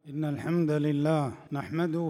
إن الحمد لله نحمده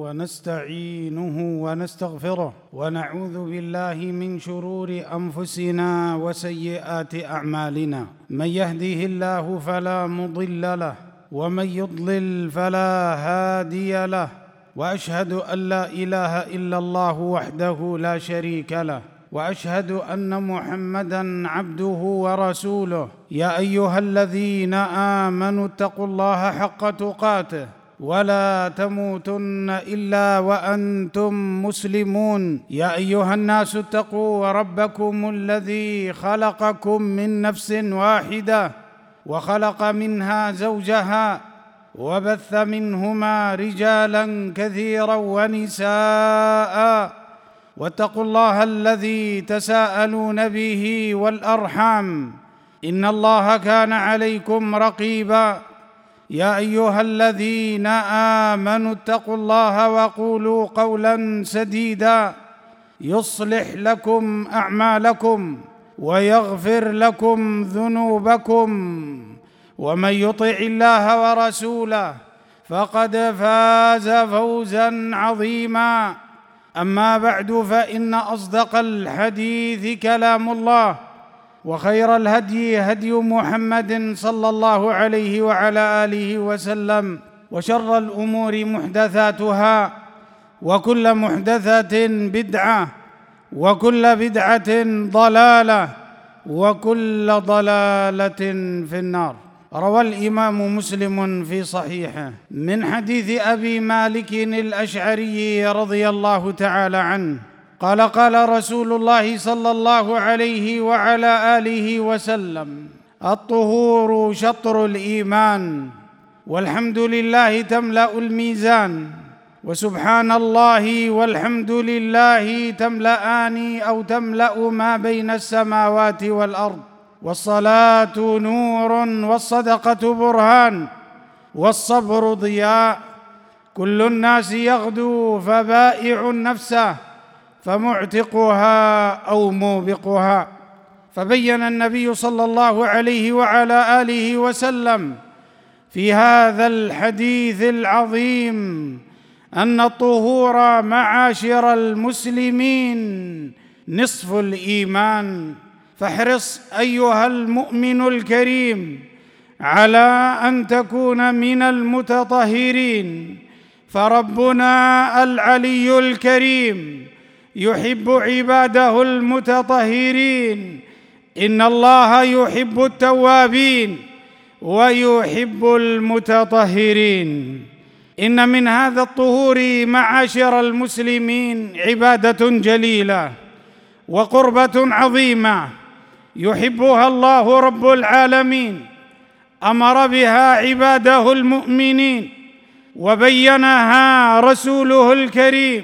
ونستعينه ونستغفره ونعوذ بالله من شرور أنفسنا وسيئات أعمالنا. من يهده الله فلا مضل له ومن يضلل فلا هادي له، وأشهد أن لا إله إلا الله وحده لا شريك له، وأشهد أن محمدًا عبده ورسوله. يا أيها الذين آمنوا اتقوا الله حق تقاته ولا تموتن إلا وأنتم مسلمون. يا أيها الناس اتقوا ربكم الذي خلقكم من نفس واحدة وخلق منها زوجها وبث منهما رجالاً كثيراً ونساءً، واتقوا الله الذي تساءلون به والأرحام، إن الله كان عليكم رقيبا. يا أيها الذين آمنوا اتقوا الله وقولوا قولا سديدا يصلح لكم أعمالكم ويغفر لكم ذنوبكم، ومن يطع الله ورسوله فقد فاز فوزا عظيما. أما بعد، فإن أصدق الحديث كلام الله، وخير الهدي هدي محمد صلى الله عليه وعلى آله وسلم، وشر الأمور محدثاتها، وكل محدثة بدعة، وكل بدعة ضلالة، وكل ضلالة في النار. روى الإمام مسلم في صحيحه من حديث أبي مالك الأشعري رضي الله تعالى عنه قال: قال رسول الله صلى الله عليه وعلى آله وسلم: الطهور شطر الإيمان، والحمد لله تملأ الميزان، وسبحان الله والحمد لله تملأان أو تملأ ما بين السماوات والأرض. والصلاة نور، والصدقة برهان، والصبر ضياء. كل الناس يغدو فبائع نفسه فمعتقها أو موبقها. فبين النبي صلى الله عليه وعلى آله وسلم في هذا الحديث العظيم أن الطهور معاشر المسلمين نصف الإيمان. فاحرص أيها المؤمن الكريم على أن تكون من المتطهرين، فربنا العلي الكريم يحب عباده المتطهرين. إن الله يحب التوابين ويحب المتطهرين. إن من هذا الطهور معاشر المسلمين عبادة جليلة وقربة عظيمة يحبها الله رب العالمين، أمر بها عباده المؤمنين، وبينها رسوله الكريم،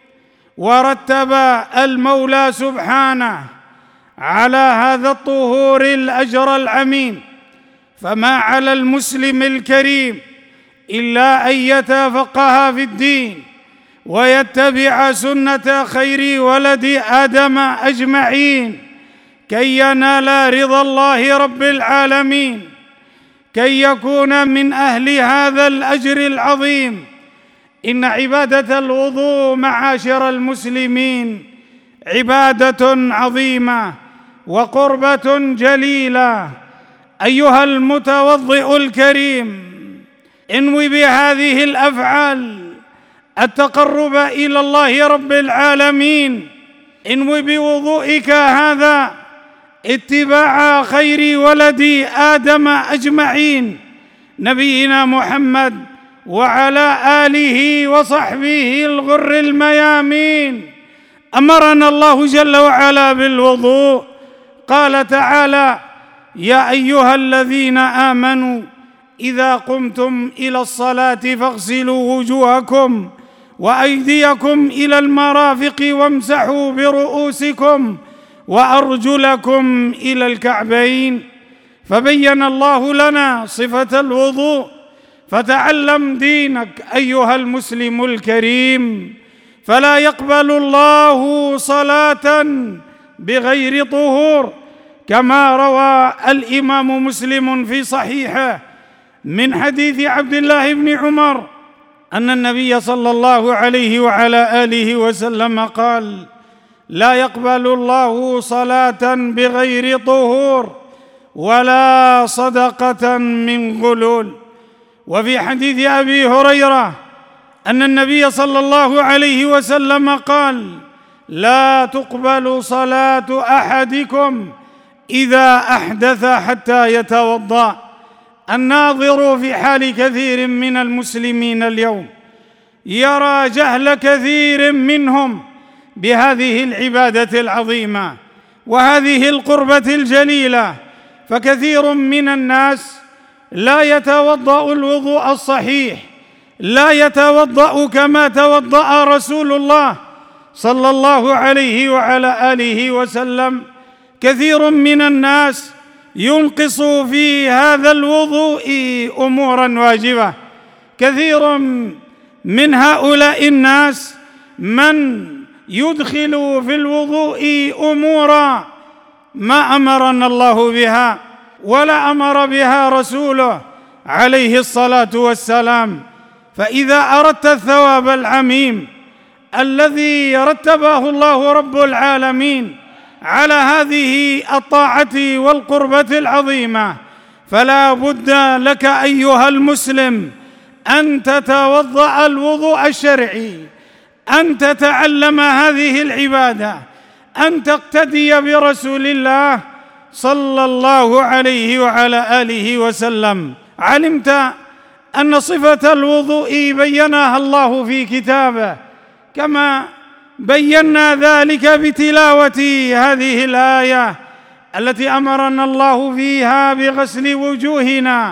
ورتب المولى سبحانه على هذا الطهور الأجر العميم. فما على المسلم الكريم إلا أن يتفقه في الدين ويتبع سنة خير ولد آدم أجمعين كي ينال رضا الله رب العالمين، كي يكون من أهل هذا الأجر العظيم. إن عبادة الوضوء معاشر المسلمين عبادة عظيمة وقربة جليلة. أيها المتوضئ الكريم، انوي بهذه الأفعال التقرب إلى الله رب العالمين. انوي بوضوئك هذا اتباع خير ولد آدم أجمعين، نبينا محمد وعلى آله وصحبه الغر الميامين. أمرنا الله جل وعلا بالوضوء. قال تعالى: يا أيها الذين آمنوا إذا قمتم إلى الصلاة فاغسلوا وجوهكم وأيديكم إلى المرافق وامسحوا برؤوسكم وأرجلكم إلى الكعبين. فبين الله لنا صفة الوضوء. فتعلم دينك أيها المسلم الكريم، فلا يقبل الله صلاة بغير طهور، كما روى الإمام مسلم في صحيحه من حديث عبد الله بن عمر أن النبي صلى الله عليه وعلى آله وسلم قال: لا يقبل الله صلاة بغير طهور ولا صدقة من غلول. وفي حديث أبي هريرة أن النبي صلى الله عليه وسلم قال: لا تقبل صلاة أحدكم إذا أحدث حتى يتوضأ. الناظر في حال كثير من المسلمين اليوم يرى جهل كثير منهم بهذه العبادة العظيمة وهذه القربة الجليلة، فكثير من الناس لا يتوضأ الوضوء الصحيح، لا يتوضأ كما توضأ رسول الله صلى الله عليه وعلى آله وسلم. كثير من الناس ينقص في هذا الوضوء أمورا واجبة. كثير من هؤلاء الناس من يدخل في الوضوء أمورا ما أمرنا الله بها ولا أمر بها رسوله عليه الصلاة والسلام. فإذا أردت الثواب العميم الذي رتبه الله رب العالمين على هذه الطاعة والقربة العظيمة، فلا بد لك أيها المسلم أن تتوضأ الوضوء الشرعي، أن تتعلم هذه العبادة، أن تقتدي برسول الله صلى الله عليه وعلى آله وسلم. علمت أن صفة الوضوء بينها الله في كتابه، كما بينا ذلك بتلاوة هذه الآية التي أمرنا الله فيها بغسل وجوهنا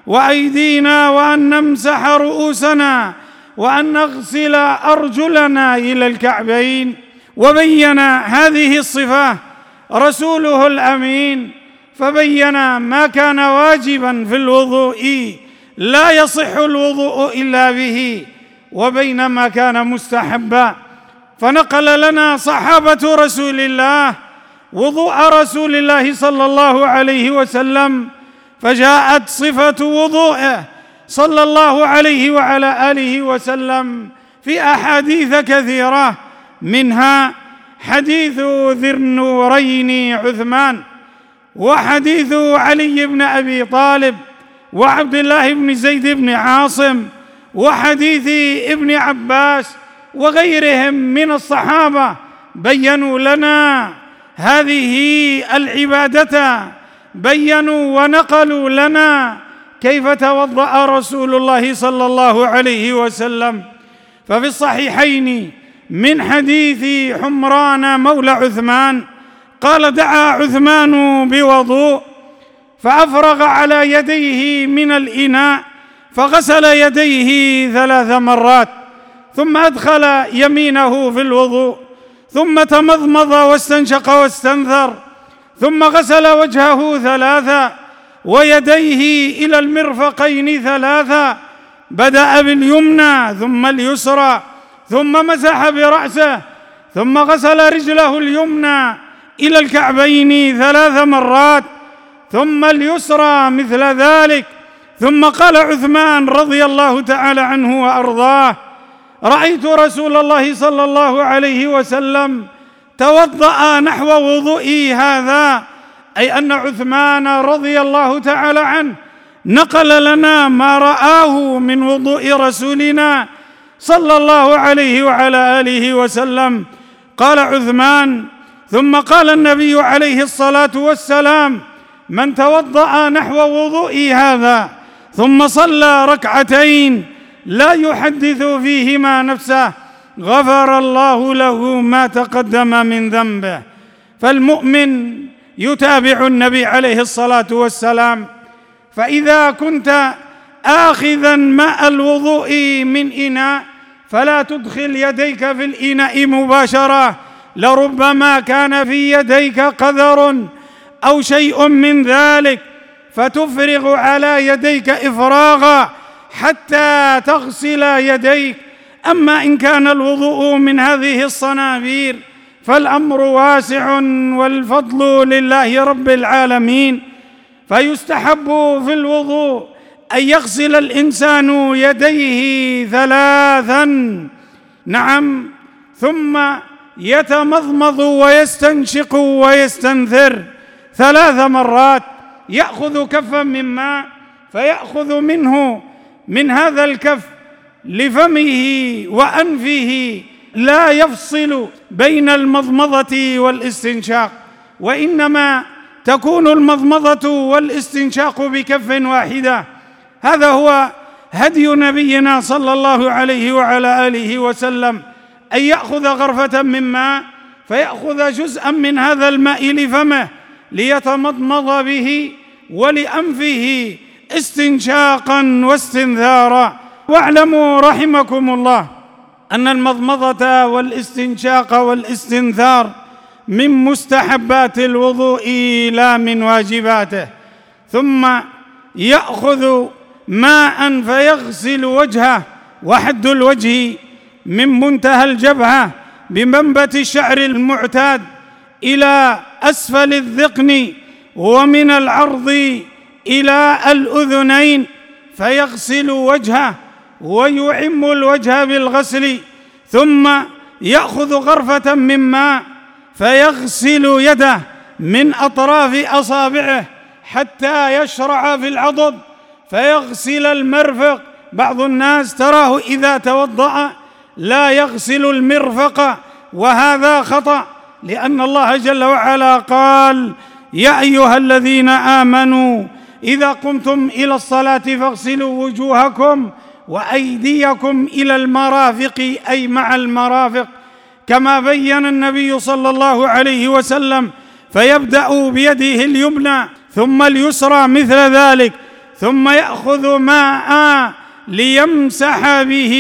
وأيدينا وأن نمسح رؤوسنا وأن نغسل أرجلنا إلى الكعبين. وبين هذه الصفة رسوله الأمين، فبين ما كان واجبا في الوضوء لا يصح الوضوء إلا به، وبين ما كان مستحبا. فنقل لنا صحابة رسول الله وضوء رسول الله صلى الله عليه وسلم، فجاءت صفة وضوءه صلى الله عليه وعلى آله وسلم في أحاديث كثيرة، منها حديث ذي النورين عثمان، وحديث علي بن أبي طالب، وعبد الله بن زيد بن عاصم، وحديث ابن عباس وغيرهم من الصحابة. بيّنوا لنا هذه العبادة، بيّنوا ونقلوا لنا كيف توضأ رسول الله صلى الله عليه وسلم. ففي الصحيحين من حديث حمران مولى عثمان قال: دعا عثمان بوضوء فأفرغ على يديه من الإناء فغسل يديه 3 مرات، ثم أدخل يمينه في الوضوء، ثم تمضمض واستنشق واستنثر، ثم غسل وجهه 3 ويديه إلى المرفقين 3، بدأ باليمنى ثم اليسرى، ثم مسح برأسه، ثم غسل رجله اليمنى إلى الكعبين 3 مرات، ثم اليسرى مثل ذلك. ثم قال عثمان رضي الله تعالى عنه وأرضاه: رأيت رسول الله صلى الله عليه وسلم توضأ نحو وضوئي هذا، أي أن عثمان رضي الله تعالى عنه نقل لنا ما رآه من وضوء رسولنا صلى الله عليه وعلى آله وسلم. قال عثمان: ثم قال النبي عليه الصلاة والسلام: من توضأ نحو وضوئي هذا ثم صلى 2 ركعتين لا يحدث فيهما نفسه غفر الله له ما تقدم من ذنبه. فالمؤمن يتابع النبي عليه الصلاة والسلام. فإذا كنت آخذا ماء الوضوء من إناء فلا تدخل يديك في الإناء مباشرة، لربما كان في يديك قذر أو شيء من ذلك، فتفرغ على يديك إفراغا حتى تغسل يديك. أما إن كان الوضوء من هذه الصنابير فالأمر واسع والفضل لله رب العالمين. فيستحب في الوضوء أن يغسل الإنسان يديه 3، نعم، ثم يتمضمض ويستنشق ويستنثر 3 مرات، يأخذ كفا من ماء فيأخذ منه من هذا الكف لفمه وأنفه، لا يفصل بين المضمضة والاستنشاق، وإنما تكون المضمضة والاستنشاق بكف واحدة. هذا هو هدي نبينا صلى الله عليه وعلى آله وسلم، أن يأخذ غرفة من ماء فيأخذ جزءا من هذا الماء لفمه ليتمضمض به ولأنفه استنشاقا واستنثارا. واعلموا رحمكم الله أن المضمضة والاستنشاق والاستنثار من مستحبات الوضوء لا من واجباته. ثم يأخذ ماء فيغسل وجهه، وحد الوجه من منتهى الجبهة بمنبت الشعر المعتاد إلى أسفل الذقن، ومن العرض إلى الأذنين، فيغسل وجهه ويعم الوجه بالغسل. ثم يأخذ غرفة من ماء فيغسل يده من أطراف أصابعه حتى يشرع في العضد، فيغسل المرفق. بعض الناس تراه إذا توضأ لا يغسل المرفق، وهذا خطأ، لأن الله جل وعلا قال: يا أيها الذين آمنوا إذا قمتم إلى الصلاة فاغسلوا وجوهكم وأيديكم إلى المرافق، أي مع المرافق، كما بين النبي صلى الله عليه وسلم، فيبدأ بيده اليمنى ثم اليسرى مثل ذلك، ثم يأخذ ماء ليمسح به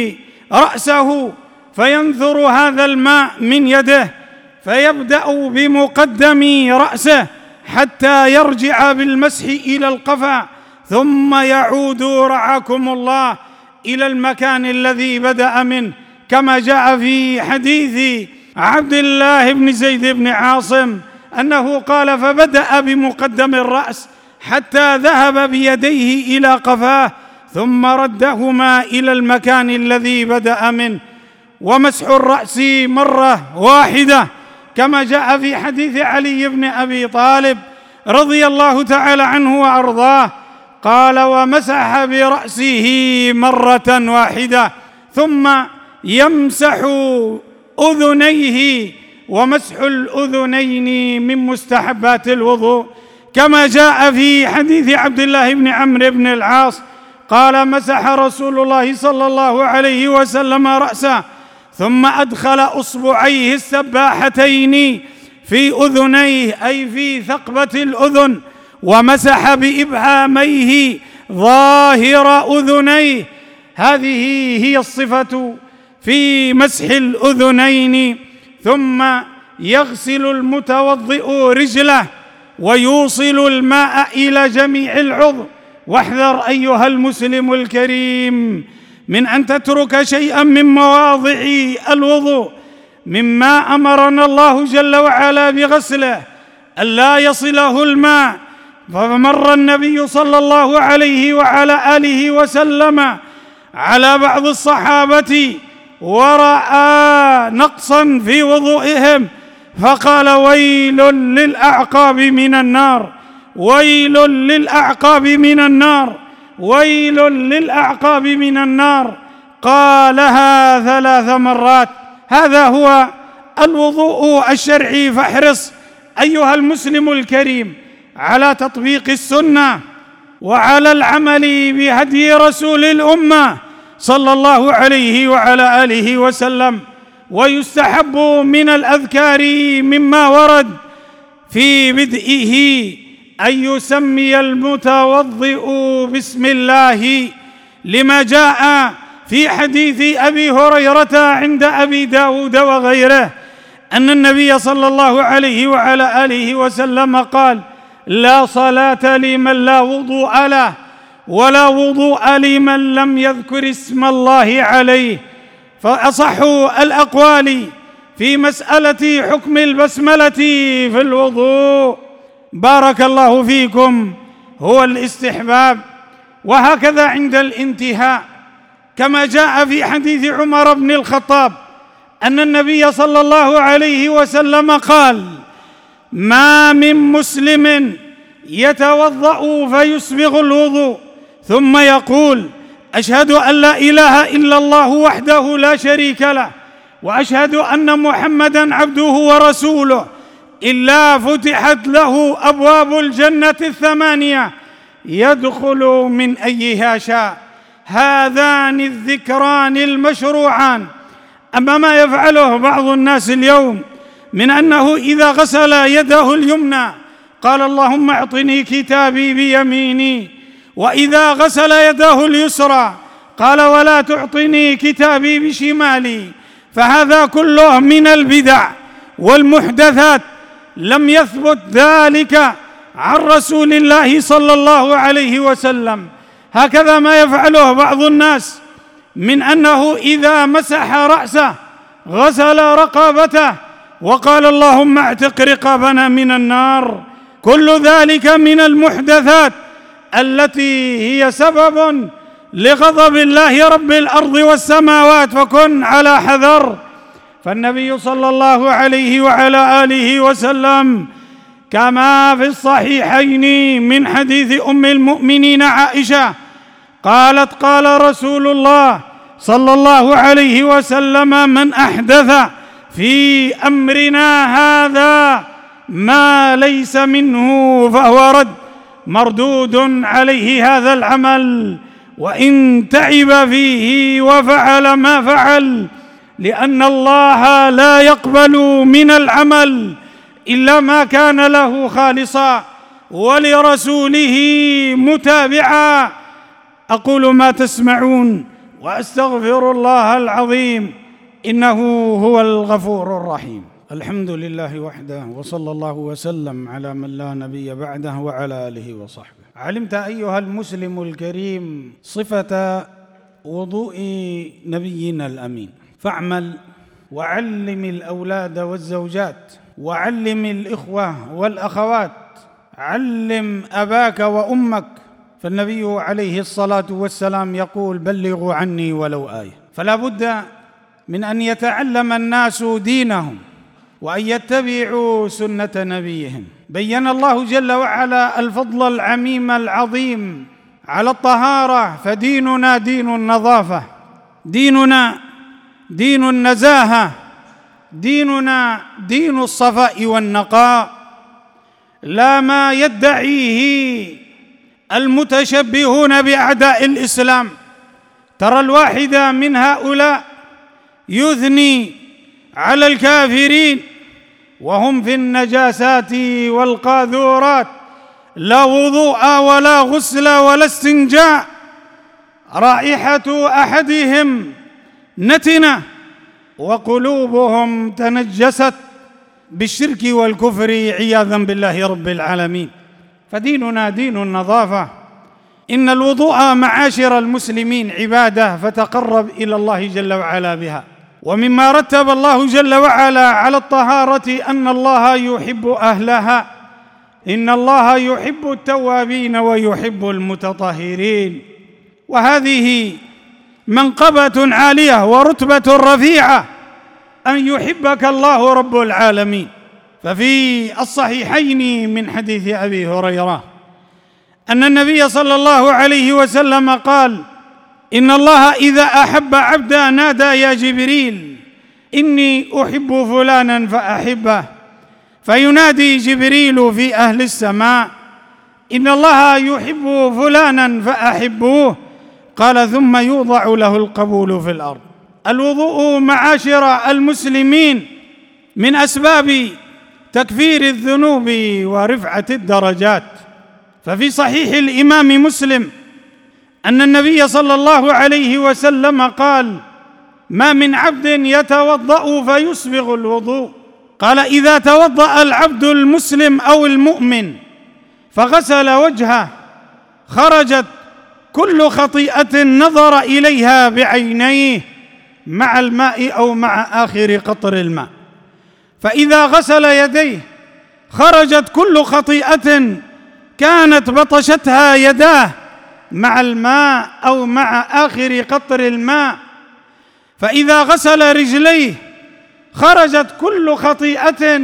رأسه، فينثر هذا الماء من يده، فيبدأ بمقدم رأسه حتى يرجع بالمسح إلى القفا، ثم يعود رعاكم الله إلى المكان الذي بدأ منه، كما جاء في حديث عبد الله بن زيد بن عاصم أنه قال: فبدأ بمقدم الرأس حتى ذهب بيديه إلى قفاه، ثم ردهما إلى المكان الذي بدأ منه. ومسح الرأس مرة واحدة، كما جاء في حديث علي بن أبي طالب رضي الله تعالى عنه وأرضاه، قال: ومسح برأسه مرة واحدة، ثم يمسح أذنيه، ومسح الأذنين من مستحبات الوضوء، كما جاء في حديث عبد الله بن عمرو بن العاص قال: مسح رسول الله صلى الله عليه وسلم رأسه، ثم أدخل أصبعيه السباحتين في أذنيه، أي في ثقبة الأذن، ومسح بإبهاميه ظاهر أذنيه. هذه هي الصفة في مسح الأذنين. ثم يغسل المتوضئ رجله ويوصل الماء إلى جميع العضو. واحذر أيها المسلم الكريم من أن تترك شيئا من مواضع الوضوء مما أمرنا الله جل وعلا بغسله ألا يصله الماء. فمر النبي صلى الله عليه وعلى آله وسلم على بعض الصحابة ورأى نقصا في وضوئهم، فقال: ويل للأعقاب من النار، ويل للأعقاب من النار، ويل للأعقاب من النار، قالها 3 مرات. هذا هو الوضوء الشرعي. فاحرص أيها المسلم الكريم على تطبيق السنة وعلى العمل بهدي رسول الأمة صلى الله عليه وعلى آله وسلم. ويستحب من الأذكار مما ورد في بدئه أن يسمي المتوضئ بسم الله، لما جاء في حديث أبي هريرة عند أبي داود وغيره أن النبي صلى الله عليه وعلى آله وسلم قال: لا صلاة لمن لا وضوء له، ولا وضوء لمن لم يذكر اسم الله عليه. فأصح الأقوال في مسألة حكم البسملة في الوضوء بارك الله فيكم هو الاستحباب، وهكذا عند الانتهاء، كما جاء في حديث عمر بن الخطاب أن النبي صلى الله عليه وسلم قال: ما من مسلم يتوضأ فيسبغ الوضوء ثم يقول: أشهد أن لا إله إلا الله وحده لا شريك له وأشهد أن محمدًا عبده ورسوله، إلا فتحت له أبواب الجنة الثمانية يدخل من أيها شاء. هذان الذكران المشروعان. أما ما يفعله بعض الناس اليوم من أنه إذا غسل يده اليمنى قال: اللهم اعطني كتابي بيميني، وإذا غسل يده اليسرى قال: ولا تعطني كتابي بشمالي. فهذا كله من البدع والمحدثات، لم يثبت ذلك عن رسول الله صلى الله عليه وسلم. هكذا ما يفعله بعض الناس من أنه إذا مسح رأسه غسل رقبته وقال: اللهم اعتق رقابنا من النار. كل ذلك من المحدثات التي هي سبب لغضب الله رب الأرض والسماوات، فكن على حذر. فالنبي صلى الله عليه وعلى آله وسلم كما في الصحيحين من حديث أم المؤمنين عائشة قالت: قال رسول الله صلى الله عليه وسلم: من أحدث في أمرنا هذا ما ليس منه فهو رد، مردود عليه هذا العمل وإن تعب فيه وفعل ما فعل، لأن الله لا يقبل من العمل إلا ما كان له خالصا ولرسوله متابعا. أقول ما تسمعون وأستغفر الله العظيم إنه هو الغفور الرحيم. الحمد لله وحده، وصلى الله وسلم على من لا نبي بعده وعلى آله وصحبه. علمت أيها المسلم الكريم صفة وضوء نبينا الأمين، فاعمل وعلم الأولاد والزوجات، وعلم الإخوة والأخوات، علم أباك وأمك. فالنبي عليه الصلاة والسلام يقول: بلغوا عني ولو آية. فلا بد من أن يتعلم الناس دينهم وأن يتبعوا سنة نبيهم. بين الله جل وعلا الفضل العميم العظيم على الطهارة، فديننا دين النظافة، ديننا دين النزاهة، ديننا دين الصفاء والنقاء، لا ما يدعيه المتشبهون بأعداء الإسلام. ترى الواحد من هؤلاء يثني على الكافرين وهم في النجاسات والقاذورات، لا وضوء ولا غسل ولا استنجاء، رائحة أحدهم نتنة وقلوبهم تنجست بالشرك والكفر عياذا بالله رب العالمين. فديننا دين النظافة. إن الوضوء معاشر المسلمين عبادة، فتقرب إلى الله جل وعلا بها. ومما رتب الله جل وعلا على الطهارة أن الله يحب أهلها، إن الله يحب التوابين ويحب المتطهرين. وهذه منقبة عالية ورتبة رفيعة أن يحبك الله رب العالمين. ففي الصحيحين من حديث أبي هريرة أن النبي صلى الله عليه وسلم قال: إن الله إذا أحب عبدا نادى: يا جبريل إني أحب فلانا فأحبه، فينادي جبريل في أهل السماء: إن الله يحب فلانا فأحبوه، قال: ثم يوضع له القبول في الأرض. الوضوء معاشر المسلمين من أسباب تكفير الذنوب ورفعة الدرجات. ففي صحيح الإمام مسلم أن النبي صلى الله عليه وسلم قال: ما من عبد يتوضأ فيسبغ الوضوء، قال: إذا توضأ العبد المسلم أو المؤمن فغسل وجهه خرجت كل خطيئة نظر إليها بعينيه مع الماء أو مع آخر قطر الماء، فإذا غسل يديه خرجت كل خطيئة كانت بطشتها يداه مع الماء أو مع آخر قطر الماء، فإذا غسل رجليه خرجت كل خطيئة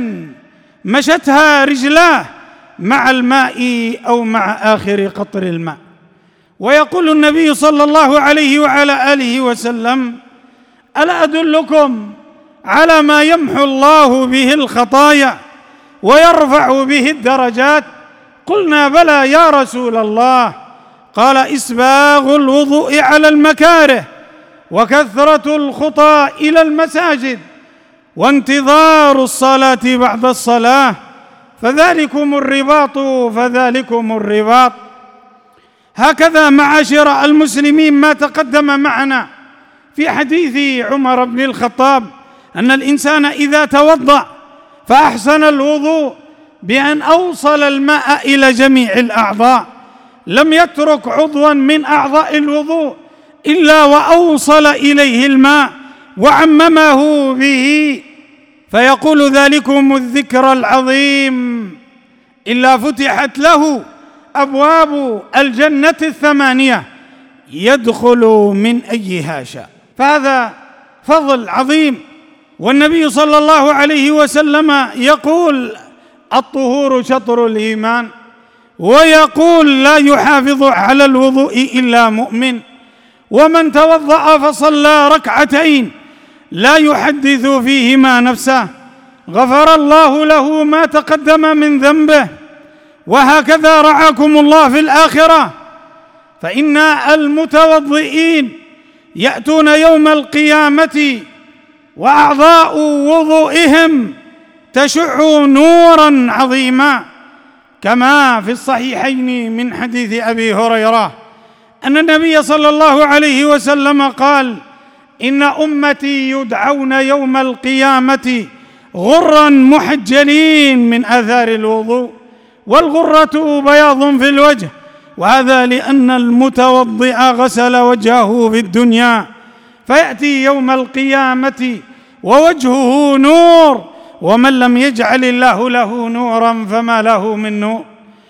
مشتها رجلاه مع الماء أو مع آخر قطر الماء. ويقول النبي صلى الله عليه وعلى آله وسلم: ألا أدلكم على ما يمحو الله به الخطايا ويرفع به الدرجات؟ قلنا: بلى يا رسول الله. قال: إسباغ الوضوء على المكاره، وكثرة الخطى إلى المساجد، وانتظار الصلاة بعد الصلاة، فذلكم الرباط. هكذا معاشر المسلمين ما تقدم معنا في حديث عمر بن الخطاب أن الإنسان إذا توضأ فأحسن الوضوء بأن أوصل الماء إلى جميع الأعضاء، لم يترك عضوا من أعضاء الوضوء إلا وأوصل إليه الماء وعممه به، فيقول: ذلكم الذكر العظيم، إلا فتحت له أبواب الجنة 8 يدخل من أيها شاء. فهذا فضل عظيم. والنبي صلى الله عليه وسلم يقول: الطهور شطر الإيمان، ويقول: لا يحافظ على الوضوء إلا مؤمن، ومن توضأ فصلى ركعتين لا يحدث فيهما نفسه غفر الله له ما تقدم من ذنبه. وهكذا رعاكم الله في الآخرة، فإن المتوضئين يأتون يوم القيامة وأعضاء وضوئهم تشع نورا عظيما، كما في الصحيحين من حديث أبي هريرة أن النبي صلى الله عليه وسلم قال: إن أمتي يدعون يوم القيامة غرا محجلين من آثار الوضوء، والغرة بياض في الوجه، وهذا لأن المتوضئ غسل وجهه في الدنيا، فيأتي يوم القيامة ووجهه نور، ومن لم يجعل الله له نورا فما له من نور.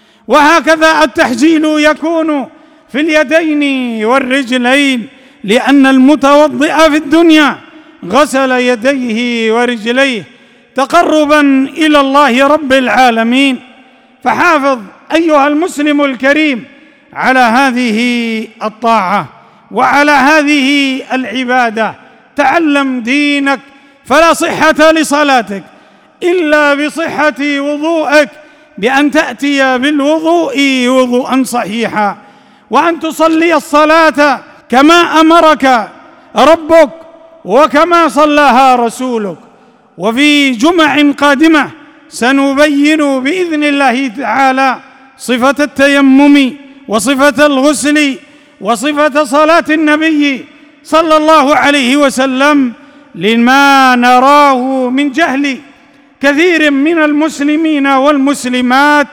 وهكذا التحجيل يكون في اليدين والرجلين، لأن المتوضئ في الدنيا غسل يديه ورجليه تقربا إلى الله رب العالمين. فحافظ أيها المسلم الكريم على هذه الطاعة وعلى هذه العبادة، تعلم دينك، فلا صحة لصلاتك إلا بصحة وضوءك، بأن تأتي بالوضوء وضوءا صحيحا، وأن تصلي الصلاة كما أمرك ربك وكما صلاها رسولك. وفي جمع قادمة سنبين بإذن الله تعالى صفة التيمم وصفة الغسل وصفة صلاة النبي صلى الله عليه وسلم، لما نراه من جهل كثير من المسلمين والمسلمات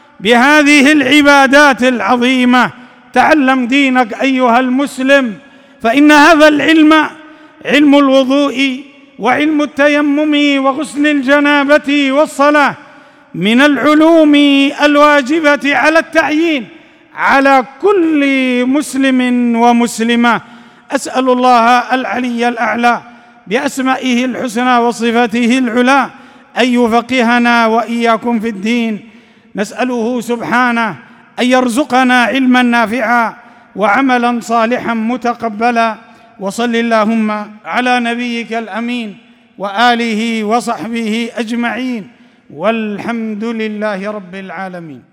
بهذه العبادات العظيمة. تعلم دينك أيها المسلم، فإن هذا العلم، علم الوضوء وعلم التيمم وغسل الجنابة والصلاة، من العلوم الواجبة على التعيين على كل مسلم ومسلمة. أسأل الله العلي الأعلى بأسمائه الحسنى وصفاته العلى أن يفقهنا وإياكم في الدين. نسأله سبحانه أن يرزقنا علما نافعا وعملا صالحا متقبلا. وصل اللهم على نبيك الأمين وآله وصحبه أجمعين، والحمد لله رب العالمين.